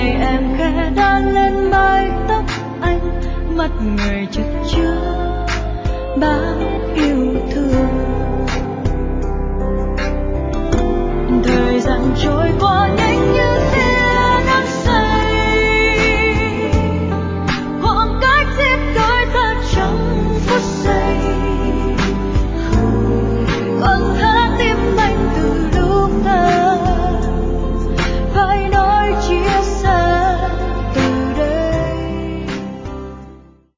ngày em khẽ đan lên mái tóc anh, mắt người chất chứa bao yêu thương. Thời gian trôi qua